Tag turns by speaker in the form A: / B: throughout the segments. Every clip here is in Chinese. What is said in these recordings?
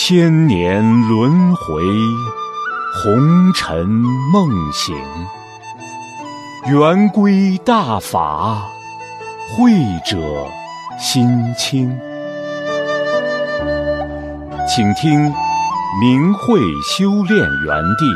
A: 千年轮回，红尘梦醒，圆规大法，慧者心清。请听明慧修炼园地。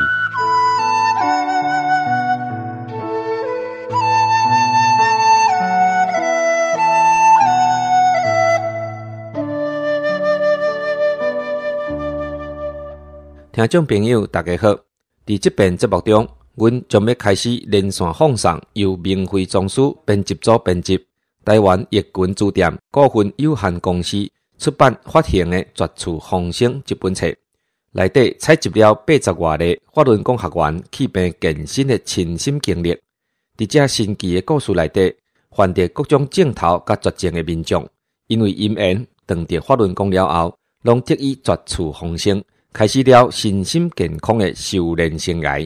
B: 听众朋友大家好，在这篇节目中，阮将要开始连线放送由明慧宗师编辑组编辑、台湾易群书店股份有限公司出版发行的《绝处逢生》这本册，内底采集了80多个法轮功学员去病健身的亲身经历。在这神奇的故事内底，犯着各种症头甲绝症的民众，因为因缘当着法轮功了后，拢得以绝处逢生。开始了身心健康的修炼生涯。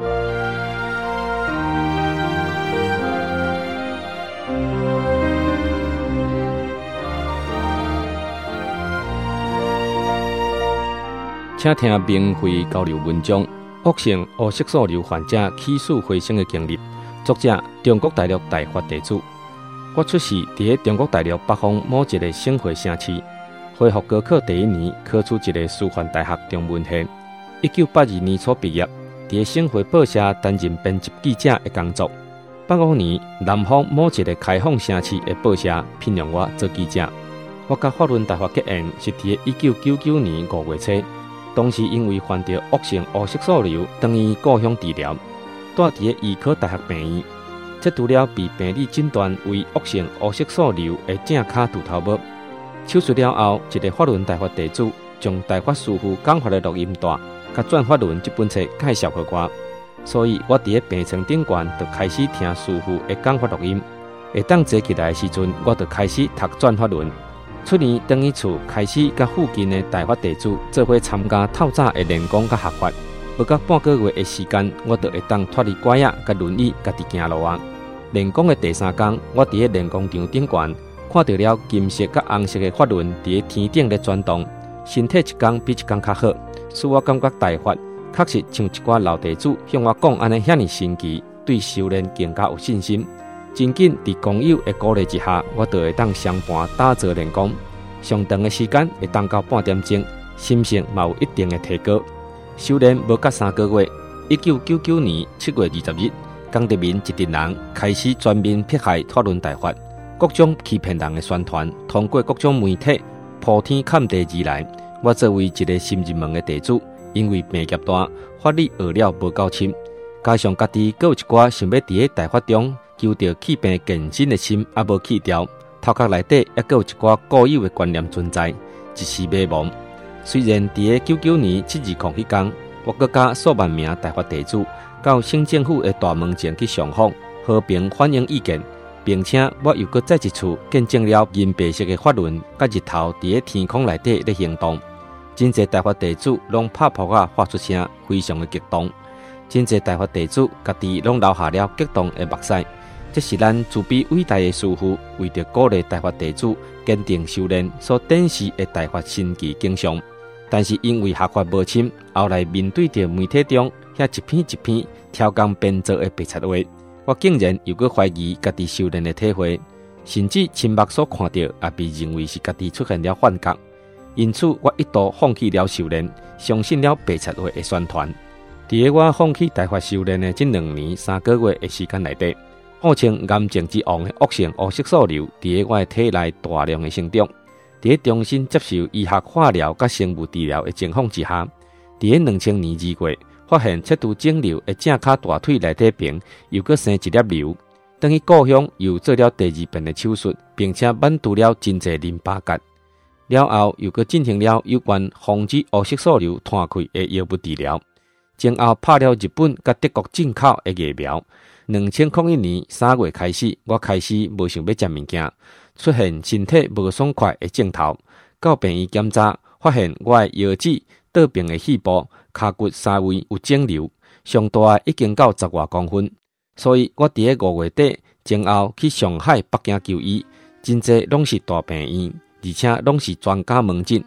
B: 请听明慧交流文章：恶性黑色素瘤患者起死回生的经历。作者：中国大陆大法弟子。我出世伫中国大陆北方某一个省会城市。恢复高考第一年，考取一个师范大学中文系。1982年初毕业，伫省会报社担任编辑记者的工作。85年，南方某一个开放城市的报社聘用我做记者。我甲法轮大法结缘是伫1999年5月初，当时因为患着恶性黑色素瘤，当于故乡治疗，住伫医科大学病院。这除了被病理诊断为恶性黑色素瘤的正卡拄头毛。手术了后，一个法轮大法弟子将大法师父讲法的录音带，甲《转法轮》这本册介绍给我，所以我伫病床顶悬就开始听师父的讲法录音。会当坐起来的时阵，我就开始读《转法轮》。出年回去厝，开始甲附近的大法弟子做伙参加透早的练功甲学法。不到半个月的时间，我就会当脱离拐仔甲轮椅，家己行路啊。练功的第3天，我伫练功场顶悬。看到了金色甲红色的法轮伫天顶咧转动，身体一天比一天较好，使我感觉大法确实像一寡老弟子向我讲安尼遐尼神奇，对修炼更加有信心。真紧伫工友的鼓励之下，我就会当相伴打坐练功，上长的时间会当到半点钟，心性嘛有一定的提高。修炼无到3个月，1999年7月20日，江德民一群人开始全面迫害法轮大法。各种欺骗人的宣传，通过各种媒体铺天盖地而来。我作为一个心入门的弟子，因为病业大，法力学了无够深，加上家己还有一寡想要伫大法中求到去病健身的心，也无去掉。头壳内底也还有一寡固有的观念存在，一时迷茫。虽然伫99年7月控迄天，我阁加数万名大法弟子到省政府的大门前去上访，和平反映意见。并且我又搁再一次见证了银白色的法轮，甲日头伫天空内底咧行动。真侪大法弟子拢拍扑啊发出声，非常的激动。真侪大法弟子家己拢流下了激动的目屎。这是咱慈悲伟大的师父为着鼓励大法弟子坚定修炼所展示的大法神奇景象。但是因为学法无深，后来面对着媒体中遐一篇一篇挑工编造的白贼话。我竟然又搁怀疑家己修炼的体会，甚至亲目所看到，也被认为是家己出现了幻觉。因此，我一度放弃了修炼，相信了白贼话的宣传。伫我放弃大法修炼的这2年3个月的时间内底，号称癌症之王的恶性黑色素瘤伫我的体内大量的生长。伫重新接受医学化疗甲生物治疗的情况之下，伫2000年2月。发现切除肿瘤的正脚大腿内底边又搁生一粒瘤，等于故乡又做了第2遍的手术，并且挽除了真侪淋巴结。了后又搁进行了有关防止黑色素瘤摊开的药物治疗。前后拍了日本甲德国进口的疫苗。2001年3月开始，我开始无想要食物件，出现身体无爽快的症头。到病院检查，发现我的腰子、倒病的细胞。骹骨3位有肿瘤，上大的已经到10多公分，所以我伫5月底前后去上海、北京就医，真侪拢是大病院，而且拢是专家门诊。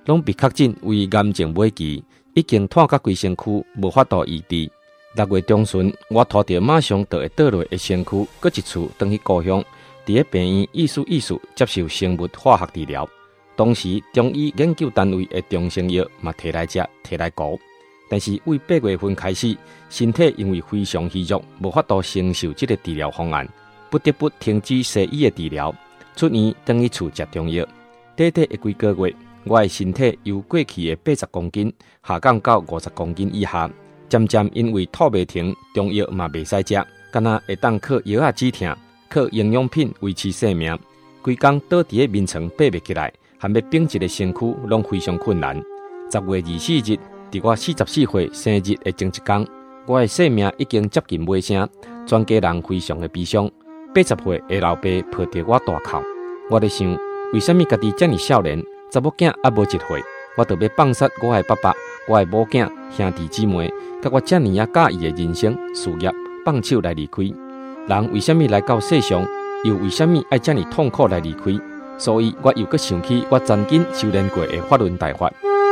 B: 拢被确诊为癌症末期，已经拖到规身躯，无法度医治。6月中旬，我拖着马上就会倒落的身躯，搁一次返去故乡，伫个病院意思接受生物化学治疗。当时中医研究单位的中成药嘛摕来食，摕来糊。但是为8月份开始，身体因为非常虚弱，无法度承受这个治疗方案，不得不停止西医的治疗，出院返去厝食中药。短短的几个月，我的身体由过去的80公斤下降到50公斤以下。渐渐因为吐袂停，中药嘛袂使食，敢若会当靠药仔止痛，靠营养品维持生命。规工倒伫个眠床爬袂起来，含要绷直的身躯拢非常困难。10月24日，伫我44岁生日的前一天，我的生命已经接近尾声，全家人非常的悲伤。80岁的老爸抱着我大哭，我在想，为什么家己这么少年，查某囝还无1岁，我就要放杀我的爸爸、我的母囝、兄弟姊妹，甲我这么介意的人生事业，放手来离开。人为什么来到世上，又为什么爱这么痛苦来离开？所以我又搁想起我曾经修炼过的法轮大法。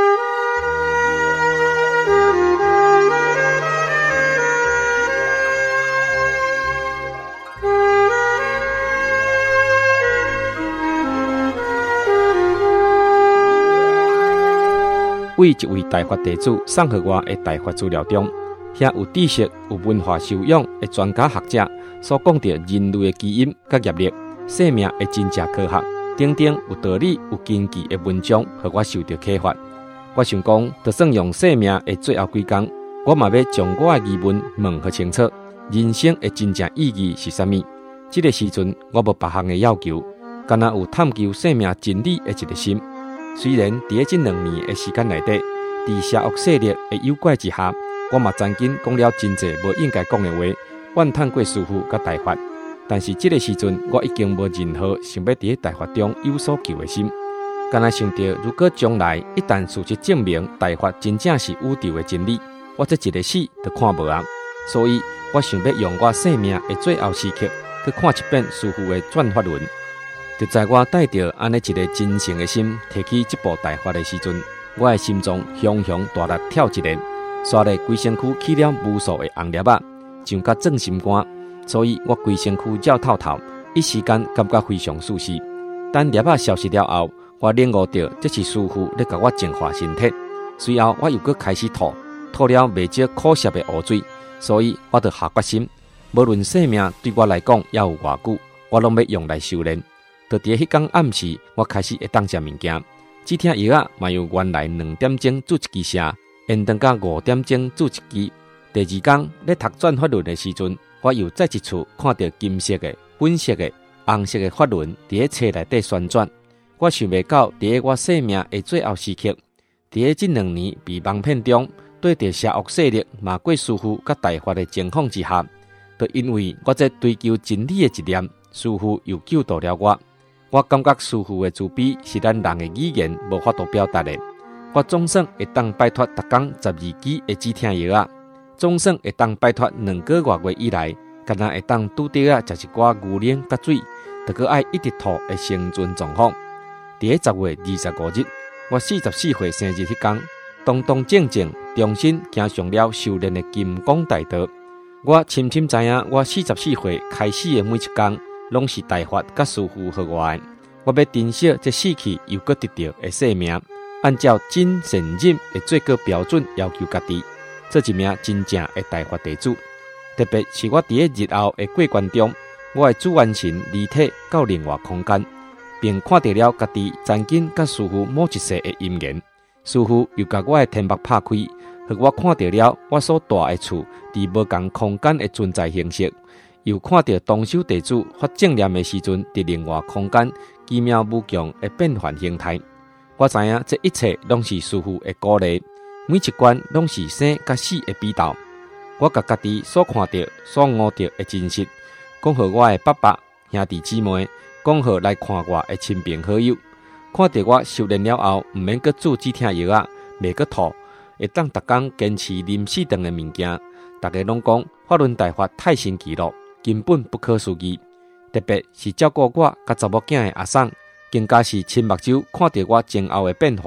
B: 为一位大法弟子送给我的大法资料中，遐有知识、有文化修养的专家学者所讲到人类的基因、甲业力、生命的真正科学等等有道理、有根据的文章，让我受到启发。我想讲，就算用生命的最后几天，我嘛要将我的疑问问个清楚：人生的真正意义是啥物？这个时阵，我无别项的要求，干那有探究生命真理的一个心。虽然在这2年的时间内底，在邪恶势力的诱拐之下，我嘛曾经讲了真侪无应该讲的话，怨叹过师父甲大法。但是这个时阵，我已经无任何想要在大法中有所求的心。干那想到，如果将来一旦事实证明大法真正是宇宙的真理，我这一个死就看无啊。所以我想要用我生命的最后时刻，去看一遍师父的转法轮。就在我带着安尼一个真诚的心，提起这部大法的时阵，我的心中熊熊大力跳一下，刷咧规身躯起了无数的红粒仔，像甲钻心肝，所以我规身躯绕透透，一时间感觉非常舒适。等粒仔消失了后，我领悟到这是师父咧甲我净化身体。随后我又搁开始吐了未少苦涩的污水，所以我就下决心，无论生命对我来讲也有偌久，我拢要用来修炼。就伫迄天暗时，我开始会当食物件，止痛药啊，嘛由原来2点钟煮一支下，延长到5点钟煮一支。第2天咧读转法轮的时阵，我又再一次看到金色的、粉色的、红色的法轮伫咧册内底旋转。我想袂到，伫我生命的最后时刻，伫这2年被蒙骗中，对着邪恶势力嘛过师父甲大法的情况之下，就因为我在追求真理的一念，师父又救度了我。我感觉师父的慈悲是咱人的语言无法度表达的。我总算会当摆脱逐工12支的止痛药啊，总算会当摆脱2个多月以来，敢若会当拄着食一寡牛奶甲水，就搁爱一直吐的生存状况。伫10月25日，我44岁生日迄天，堂堂正正重新行上了修炼的金刚大道。我深深知影，我44岁开始的每一天，拢是大法甲师父予我的。我要珍惜这死去又搁得到的生命，按照真善忍的最高标准要求家己，做一名真正的大法弟子。特别是我伫日后的过程中，我的主完神离体到另外空间，并看到了家己曾经甲师父某一世的因缘。师父又甲我的天目拍开，让我看到了我所住的厝伫无共空间的存在形式。又看到当修弟子发正念的时阵，伫另外空间奇妙无穷的变幻形态。我知影这一切拢是师父的鼓励，每一关拢是生甲死的比斗。我甲家己所看到、所悟到的真实，讲予我的爸爸、兄弟姊妹，讲予来看我的亲朋好友。看到我修炼了后，毋免搁煮止痛药啊，袂搁吐，会当逐工坚持啉4顿的物件。大家拢讲法轮大法太神奇了，根本不可思议。特别是照顾我甲查某囝的阿送，更加是亲目睭看到我前后的变化，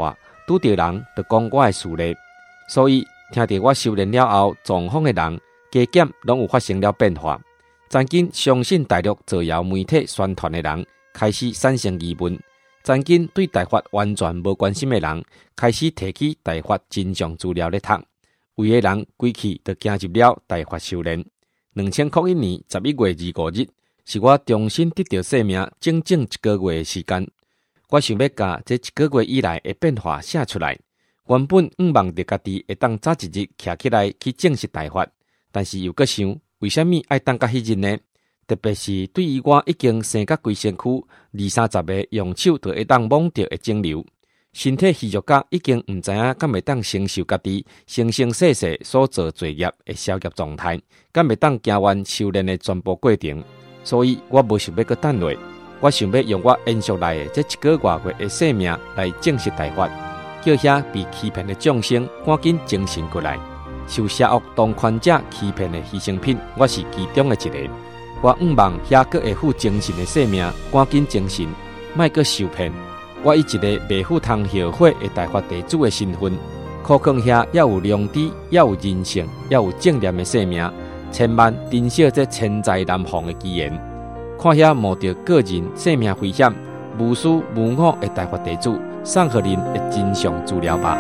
B: 拄到人就讲我的事例，所以听到我修炼了后状况的人，加减拢有发生了变化。曾经相信大陆造谣媒体宣传的人，开始产生疑问；曾经对大法完全无关心的人，开始提起大法真相资料咧读。有的人归去就加入了大法修炼。2001年11月25日，是我重新得到生命整整1个月的时间。我想要把这1个月以来的变化写出来。原本望着家己会当早一日徛起来去证实大法，但是又搁想，为什么爱等到迄日呢？特别是对于我已经生甲规身躯20-30个用手就会当摸到的肿瘤，身体虚弱甲已经唔知影敢会当承受家己生生世世所做罪业的消业状态，敢会当行完修炼的全部过程。所以我无想要搁等落，我想要用我延续来的这1个多月的生命来证实大法，叫遐被欺骗的众生赶紧精神过来。受邪恶当权者欺骗的牺牲品，我是其中的一个。我望遐个会负精神的生命赶紧精神，莫搁受骗。我以一个未赴汤蹈火的大法弟子的身份，苦劝遐要有良知、要有人性、要有正念的生命，千万珍惜这千载难逢的机缘。看遐冒着个人生命危险、无私无我的大法弟子，送互恁的真相资料吧。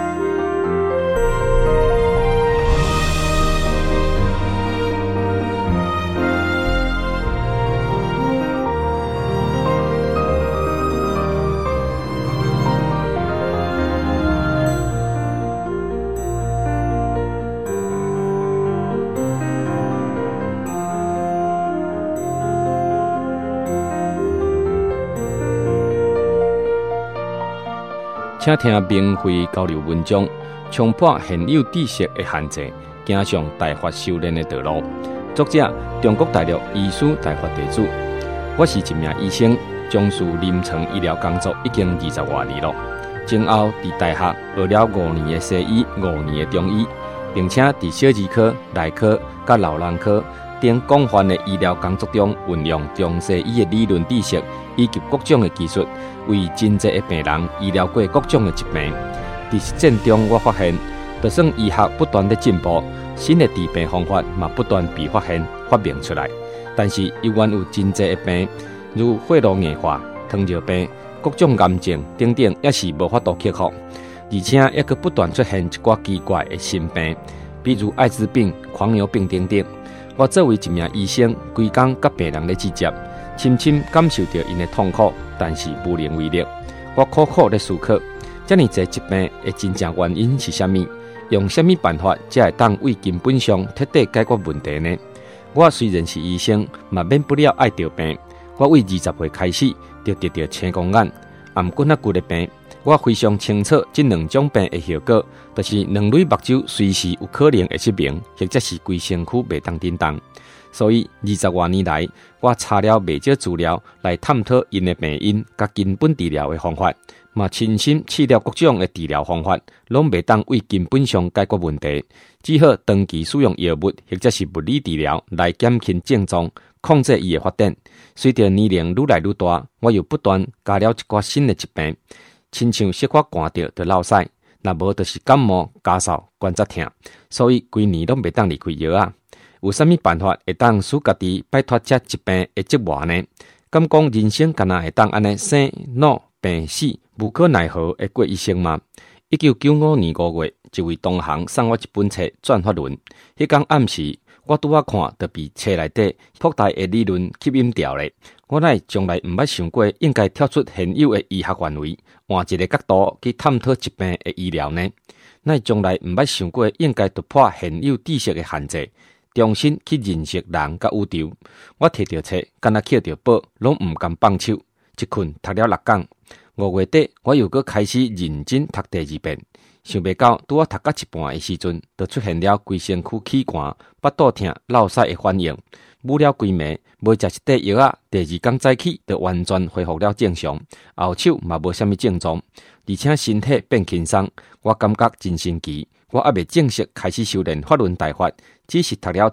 B: 请听明慧交流文章，冲破现有知识的限制，走上大法修炼的道路。作者：中国大陆医师大法弟子。我是一名医生，从事临床医疗工作已经20多年了。前后在大学学了5年的西医、5年的中医，并且在小儿科、内科、甲老人科等广泛的医疗工作中，运用中西医的理论知识以及各种的技术，为真济的病人医疗过各种的疾病。在实践中，我发现，就算医学不断的进步，新的治病方法嘛不断被发现、发明出来，但是依然有真济的病，如血路硬化、糖尿病、各种癌症等等，也是无法度克服，而且也佫不断出现一寡奇怪的新病，比如艾滋病、狂牛病等等。我作为一名医生，规工甲病人咧直接，深深感受到因的痛苦，但是无能为力。我苦苦咧思考，这么济疾病的真正原因是啥物？用啥物办法才会当为根本上彻底解决问题呢？我虽然是医生，嘛免不了爱得病。我为20岁开始就得到青光眼、颔骨骨的病。我非常清楚这2种病的效果，就是2类目睭随时有可能会失明，或者是规身躯袂当振动。所以20多年来，我查了未少资料来探讨因的病因甲根本治疗的方法，嘛亲身试了各种的治疗方法，拢袂当为根本上解决问题，只好长期使用药物或者是物理治疗来减轻症状，控制伊的发展。随着年龄愈来愈大，我又不断加了一寡新的疾病，亲像小可寒着就落屎，若无就是感冒、咳嗽、关节痛，所以规年拢袂当离开药啊。有啥物办法会当使家己摆脱这疾病的折磨呢？敢讲人生敢若会当安尼生老病死无可奈何的过一生吗？1995年5月，一位同行送我一本册《转法论》。迄天暗时，我拄仔看，就被册内底博大的理论吸引掉咧。我乃从来毋捌想过，应该跳出现有的医学范围，换一个角度去探讨疾病的医疗呢？乃从来毋捌想过，应该突破现有知识的限制，重新去认识人甲宇宙。我摕到册，敢若捡到宝，拢毋甘放手。一困读了6天，5月底我又搁开始认真读第2遍。想袂到，拄我读到一半的时阵，就出现了规身躯起寒、腹肚痛、落屎的反应。捂了规暝，无食一块药啊，第2天早起就完全恢复了正常，后手嘛无啥物症状，而且身体变轻松。我感觉真神奇。我还未正式开始修炼法轮大法，只是读了册，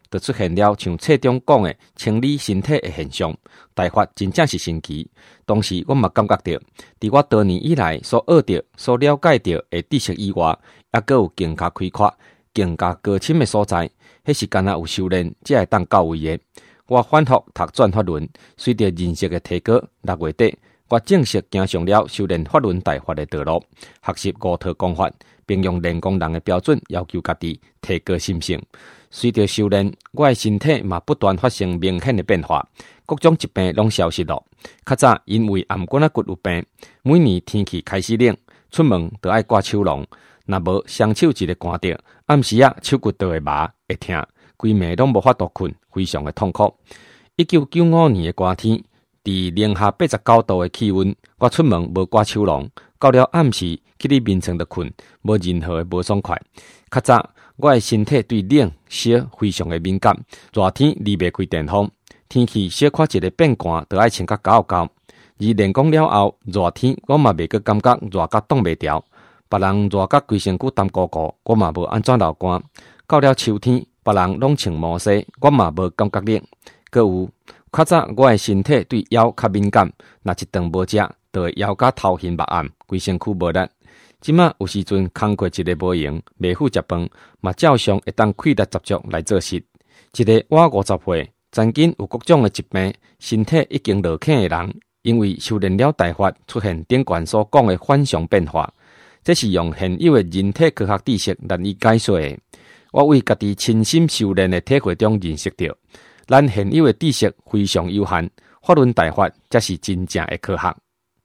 B: 就出现了像册中讲的清理身体的现象。大法真正是神奇。当时我嘛感觉到，伫我多年以来所学到、所了解到的知识以外，还阁有更加开阔、更加高深的所在。迄是干那有修炼才会当到位的。我反复读转法轮，随着认识的提高，6月底我正式走上了修炼法轮大法的道路，学习五套功法，并用练功人的标准要求家己，提高心性。随着修炼，我的身体嘛不断发生明显的变化，各种疾病拢消失了。较早因为颔管骨有病，每年天气开始冷，出门就爱挂手笼，若无双手一个寒着，暗时手骨就会麻会痛，规暝拢无法度困，非常的痛苦。1995年的寒天，伫零下89度的气温，我出门无挂手笼，到了暗时去你眠床就困，无任何的无爽快。较早我的身体对冷烧非常的敏感，热天离袂开电风，天气小可一个变寒，就爱穿甲厚厚。而练功了后，热天我嘛袂个感觉热甲冻袂调，别人热甲规身躯湿糊糊，我嘛无安怎流汗。到了秋天，别人拢穿毛衫，我嘛无感觉冷。搁有较早我的身体对腰较敏感，若一顿无食，就会腰甲头晕目暗，规身躯无力。即马有时阵工课一个无闲，袂赴食饭，嘛照常会当开力十足来做事。一个我50岁，曾经有各种的疾病，身体已经落欠的人，因为修炼了大法，出现顶悬所讲的反常变化，这是用现有的人体科学知识难以解说的。我为家己亲身修炼的体会中认识到，咱现有的知识非常有限，法轮大法才是真正的科学。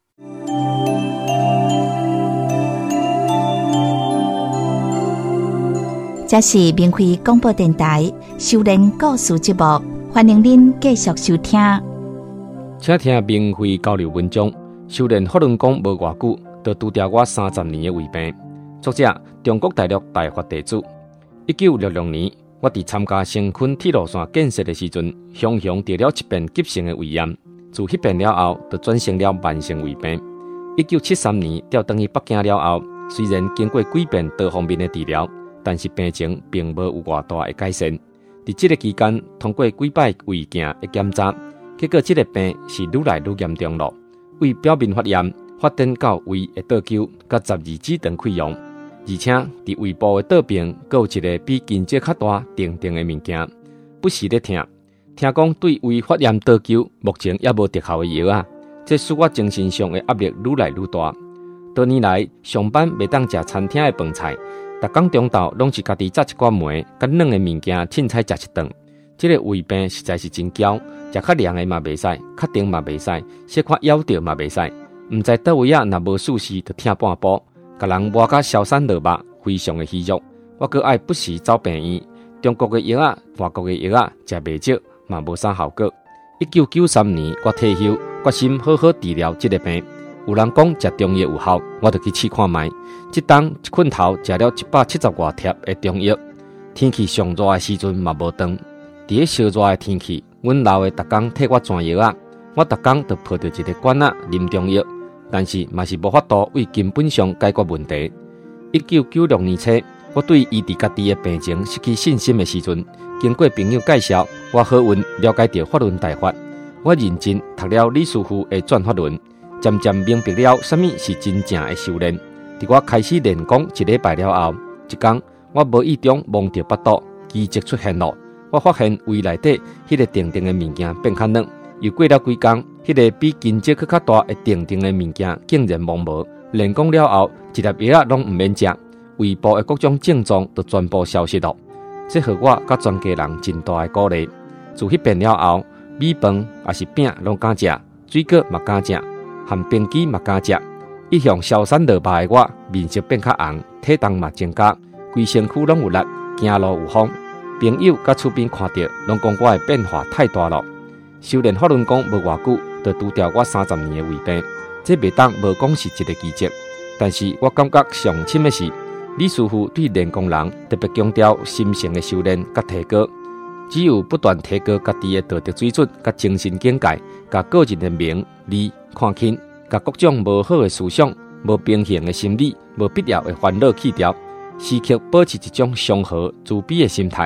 C: 这是明开广播电台修炼故事节目，欢迎您继续收听。
B: 请听明慧交流文章。修炼法轮功无偌久，就拄着我30年的胃病。作者：中国大陆大法弟子。1966年，我伫参加成昆铁路线建设的时阵，雄得了一遍急性的胃炎。自迄遍了后，就转成了慢性胃病。1973年调转去北京了后，虽然经过几遍多方面的治疗，但是病情并无有偌大的改善。伫这个期间，通过几摆胃镜的检查，结果这个病是愈来愈严重了。胃表面发炎发展到胃的倒丘，甲12指肠溃疡，而且伫胃部的倒边，还有一个比筋节较大、定的物件，不时咧痛。听讲对胃发炎倒丘，目前也无特效的药啊，这使我精神上的压力愈来愈大。多年来，上班袂当食餐厅的饭菜。逐工中昼拢是家己炸一罐糜，甲软的物件凊彩食一顿。这个胃病实在是真骄，食较凉的嘛袂使，较甜嘛袂使，小可咬着嘛袂使。毋知倒位若无舒适，就疼半步，甲人磨甲消散落目，非常的虚弱。我阁爱不时走病院，中国的药外国的药食袂少，嘛无啥效果。1993年，我退休，决心好好治疗这个病。有人讲食中药有效，我就去试看卖。这当一困头食了170多贴的中药，天气上热的时阵嘛无断。伫咧烧热的天气，阮老的逐工替我转药我逐工就抱着一个罐啉中药，但是嘛是无法度为根本上解决问题。1996年初，我对医治家己的病情失去信心的时阵，经过朋友介绍，我好运了解到法轮大法。我认真读了李师傅的转法轮。渐渐明白了什么是真正的修炼。伫我开始练功1礼拜了后，一天我无意中摸到腹肚，奇迹出现了。我发现胃内底迄个定的物件变较软，又过了几天，迄个比筋节较大的定的物件竟然摸无。练功了后，一粒药拢毋免食，胃部的各种症状都全部消失了。这互我甲全家人真大的鼓励。自迄遍了后，米饭也是饼拢敢食，水果嘛敢食。含冰机嘛敢食，一向消散落目的我，面色变较红，体重嘛增加，规身躯拢有力，行路有风。朋友甲厝边看到，拢讲我的变化太大了。修炼法轮功无偌久，就拄着我30年的胃病，这袂当无讲是一个奇迹。但是我感觉上深的是，李师傅对练功人特别强调心性的修炼甲提高。只有不断提高家己的道德水准、甲精神境界、甲个人的名利看轻、甲各种无好的思想、无平衡的心理、无必要的烦恼去掉，时刻保持一种祥和、慈悲的心态，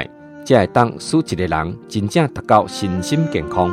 B: 才会当使一个人真正达到身心健康。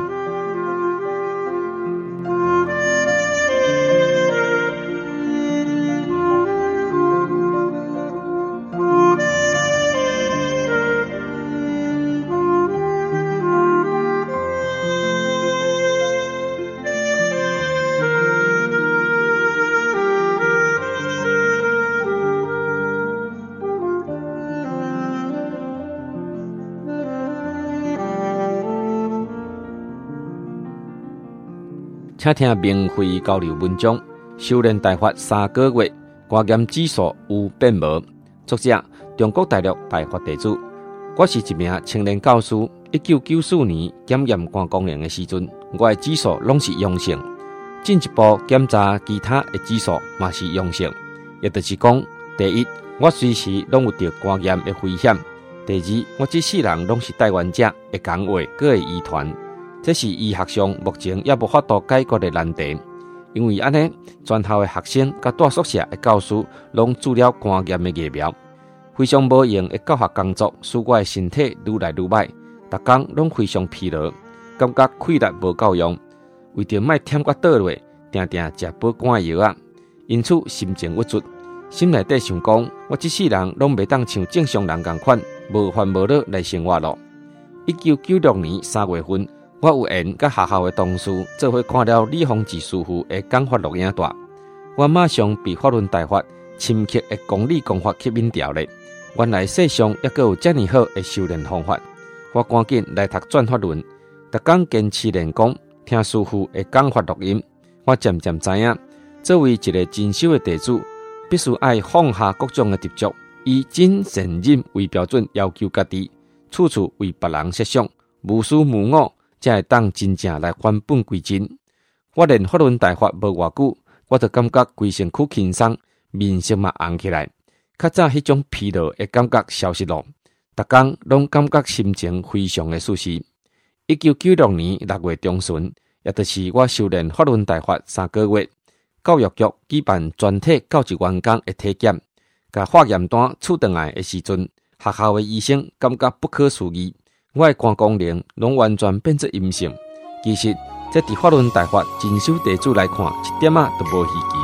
B: 请听明慧交流文章，修炼大法3个月，观验指数有变无。作者：中国大陆大法弟子。我是一名青年教师。1994年检验观光营的时阵，我的指数拢是阳性。进一步检查其他的指数嘛是阳性，也就是讲，第一，我随时拢有着感染的危险；第二，我这世人拢是带源者，会讲话，阁会遗传。这是医学上目前也无法度解决的难题，因为安尼，全校的学生甲住宿舍的教师拢做了感染的疫苗，非常无用的教学工作，使我的身体愈来愈歹，逐工拢非常疲劳，感觉气力无够用，为着莫忝我倒落，定定食补肝药啊，因此心情郁卒，心内底想讲，我这世人拢袂当像正常人共款，无烦无恼来生活咯。1996年3月份。我有缘甲学校的同事做伙看了李洪志师傅的讲法录影带，我马上被法轮大法深刻的公理公法吸引掉了。原来世上也有这么好的修炼方法，我赶紧来读转法轮，逐工坚持练功，听师傅的讲法录音。我渐渐知影，作为一个真修的弟子，必须爱放下各种的执着，以真善忍为标准要求家己，处处为别人设想，无私无我。才会当真正来返本归真。我练法轮大法无偌久，我就感觉规身躯轻松，面色嘛红起来。较早迄种疲劳的感觉消失了，逐工拢感觉心情非常的舒适。1996年6月中旬，也就是我修炼法轮大法3个月，教育局举办全体教职员工的体检，甲化验单取转来的时阵，学校的医生感觉不可思议。我的肝功能拢完全变作阴性，其实这伫法轮大法真修弟子来看，一点仔都无稀奇。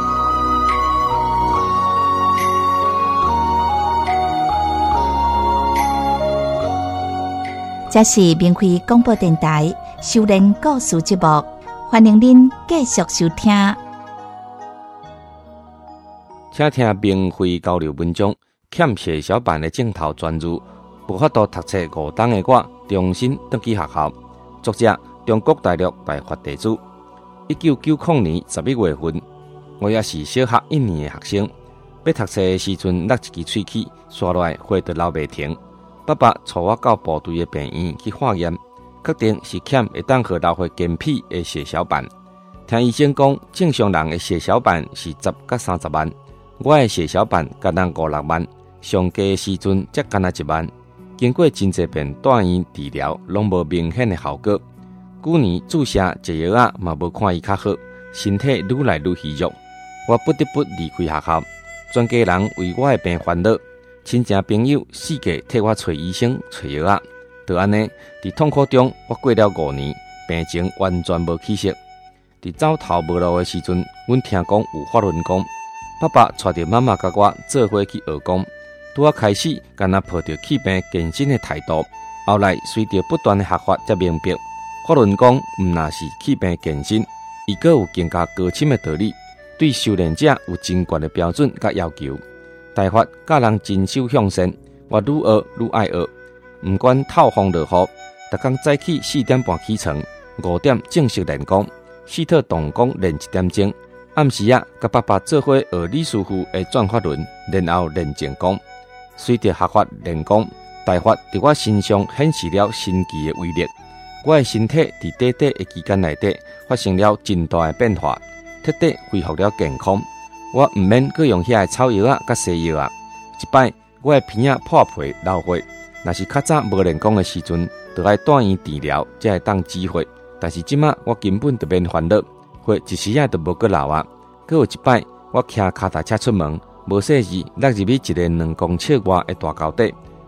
C: 这是明慧广播电台修炼故事节目，欢迎您继续收听。
B: 请听明慧交流文章，欠血小板的镜头专注。无法度读册5档的我，重新登记学校。作者：中国大陆大法弟子。1990年11月份，我也是小学1年的学生。要读册的时阵，勒一支喙齿，刷落来血就流袂停。爸爸带我到部队的病院去化验，确定是欠会当互流血健脾的血小板。听医生讲，正常人的血小板是10到30万，我的血小板敢若5-6万，上低的时阵才敢若1万。经过真侪遍住院治疗，拢无明显的效果。去年注射一药啊，嘛无看伊较好，身体愈来愈虚弱。我不得不离开学校，全家人为我的病烦恼，亲戚朋友四界替我找医生、找药啊。就安尼，伫痛苦中，我过了5年，病情完全无起色。伫走投无路的时阵，阮听讲有法轮功，爸爸带着妈妈甲我做伙去学功。拄啊开始，敢若抱着去病健身的态度，后来随着不断的学法，才明白法轮功毋那是去病健身，伊阁有更加高深的道理，对修炼者有真悬的标准甲要求。大法教人真修向善，我愈学愈爱学，毋管透风落雨，逐工早起4点半起床，5点正式练功，4套动功练1点钟，暗时啊，甲爸爸做伙学李师傅的转法轮，然后练静功。随着学法练功，大法伫我身上显示了神奇的威力。我的身体伫短短的期间内底发生了真大的变化，彻底恢复了健康。我毋免阁用遐草药啊、甲西药啊。一摆我的鼻仔破皮流血，若是较早无练功的时阵，就爱住院治疗才会当止血。但是即马我根本就免烦恼，血一时仔都无阁流啊。阁有一摆我骑脚踏车出门。无细时，落入去一个2公尺外的大沟底，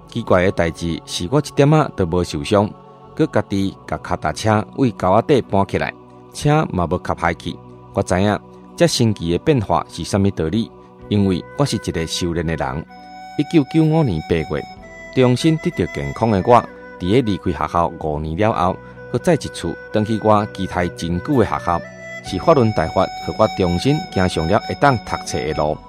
B: 奇怪的代志是我一点仔都无受伤，佮家己甲脚踏车为沟仔底搬起来，车嘛无卡歹去。我知影这神奇的变化是啥物道理，因为我是一个修炼的人。1995年8月，重新得到健康的我，伫咧离开学校5年了后，佮再一次登去我期待真久的学校，是法轮大法，和我重新行上了会当读册的路。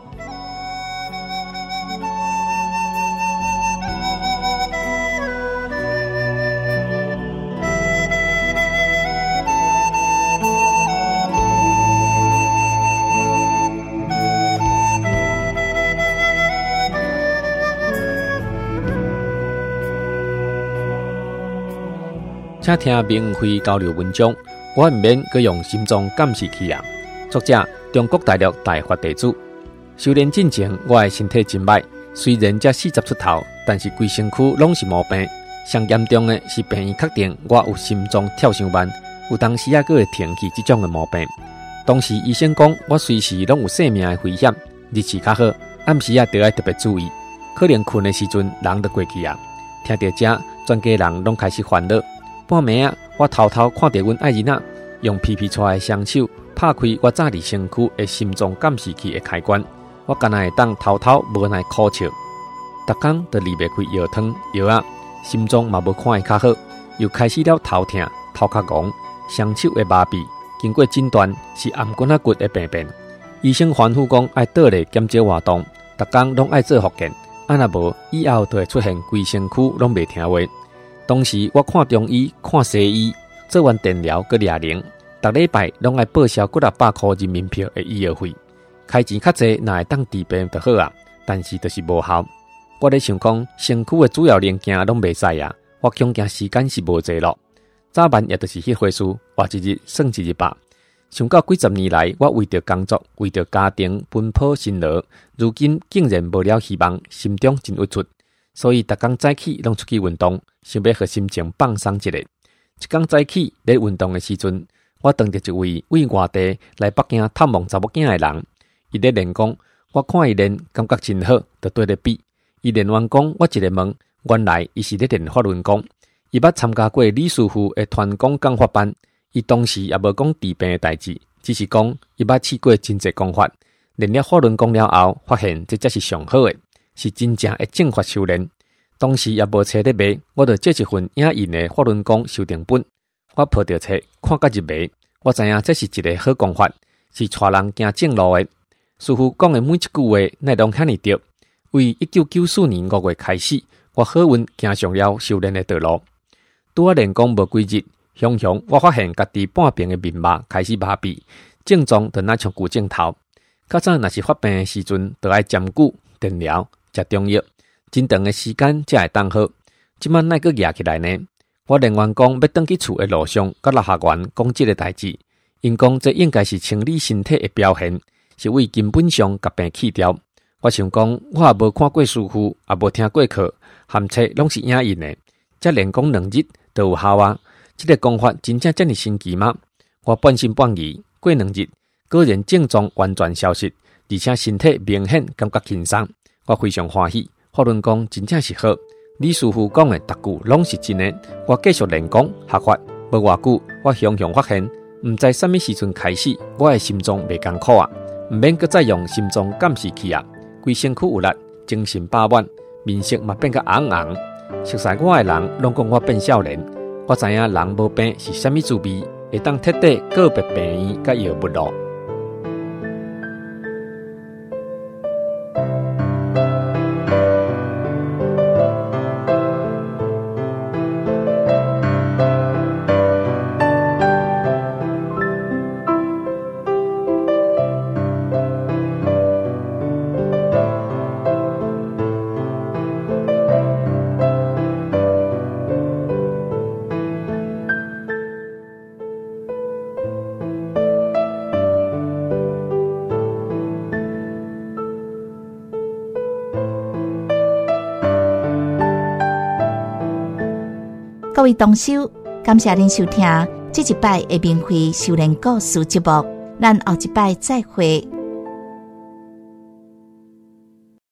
B: 请听明慧交流文章，我唔免佮用心中感示去啊。作者：中国大陆大法弟子。修炼进前，我的身体真歹，虽然才40出头，但是规身躯拢是毛病。上严重的是病院确定我有心脏跳伤慢，有当时还会停去这种的毛病。当时医生讲我随时拢有性命的危险，日子较好，暗时都要特别注意，可能困的时阵人就过去啊。听到这，全家人拢开始烦恼。半暝啊，我偷偷看到阮爱人仔用皮皮出来的双手拍开我早伫身躯的心脏监视器的开关，我敢若会当偷偷无奈哭笑。逐工都离袂开药汤药啊，心脏嘛无看会较好，又开始了头痛、头壳戆、双手的麻痹。经过诊断是颔骨仔骨的病变，医生吩咐讲爱倒咧减少活动，逐工拢爱做复健，啊若无以后就会出现规身躯拢袂听话。当时我看中医、看西医，做完电疗佮抓铃，逐礼拜拢爱报销600块人民币的医药费，开钱较济，若会当治病就好啊。但是就是无效。我咧想讲，身躯的主要零件拢袂使啊，我恐惊时间是无济咯。早晚也就是迄回事，活一日算一日吧。想到几十年来，我为着工作、为着家庭奔波辛劳，如今竟然无了希望，心中真郁卒。所以，逐工早起拢出去运动，想要互心情放松一下。一天早起咧运动的时阵，我撞到一位为外地来北京探望查某囝的人。伊咧练功，我看伊练感觉真好，就对咧比。伊练完功，我一个问，原来伊是咧练法轮功。伊捌参加过李师傅的传功讲法班，伊当时也无讲治病的代志，只是讲伊捌试过真济功法。练了法轮功了后，发现这才是上好的。是真正的正法修炼。当时也无册咧卖，我就借一份影印的法轮功修订本。我抱着册看甲入迷，我知影这是一个好功法，是带人行正路的。师傅讲的每一句话，内容遐尼对。为1994年5月开始，我好运行上了修炼的道路。拄我练功无几日，雄雄我发现家己半边的面麻开始麻痹，症状就若像旧症头。较早若是发病的时阵，就爱针灸、电疗。食中药，真长的时间才会当好。即摆哪个压起来呢？我练完功要转去厝的路上，甲老学员讲这个代志。因讲这应该是清理身体的表现，是为根本上甲病去掉。我想讲，我也无看过师傅，也无听过课，含册拢是影印的。才练功2日就有效啊！这个功法真正这么神奇吗？我半信半疑。过2日，果然症状完全消失，而且身体明显感觉轻松。我非常欢喜，法轮功真正是好。李师傅讲的逐句拢是真的。我继续练功学法，无偌久，我雄雄发现，唔知什么时阵开始，我的心脏袂艰苦啊，唔免搁再用心脏监视器啊，规身躯有力，精神饱满，面色嘛变甲红红。熟悉我的人拢讲我变少年，我知影人无病是什么滋味，会当彻底告别病院甲药物咯。
C: 各位同修，感谢您收听这一摆的明慧修炼故事节目，咱后一摆再会。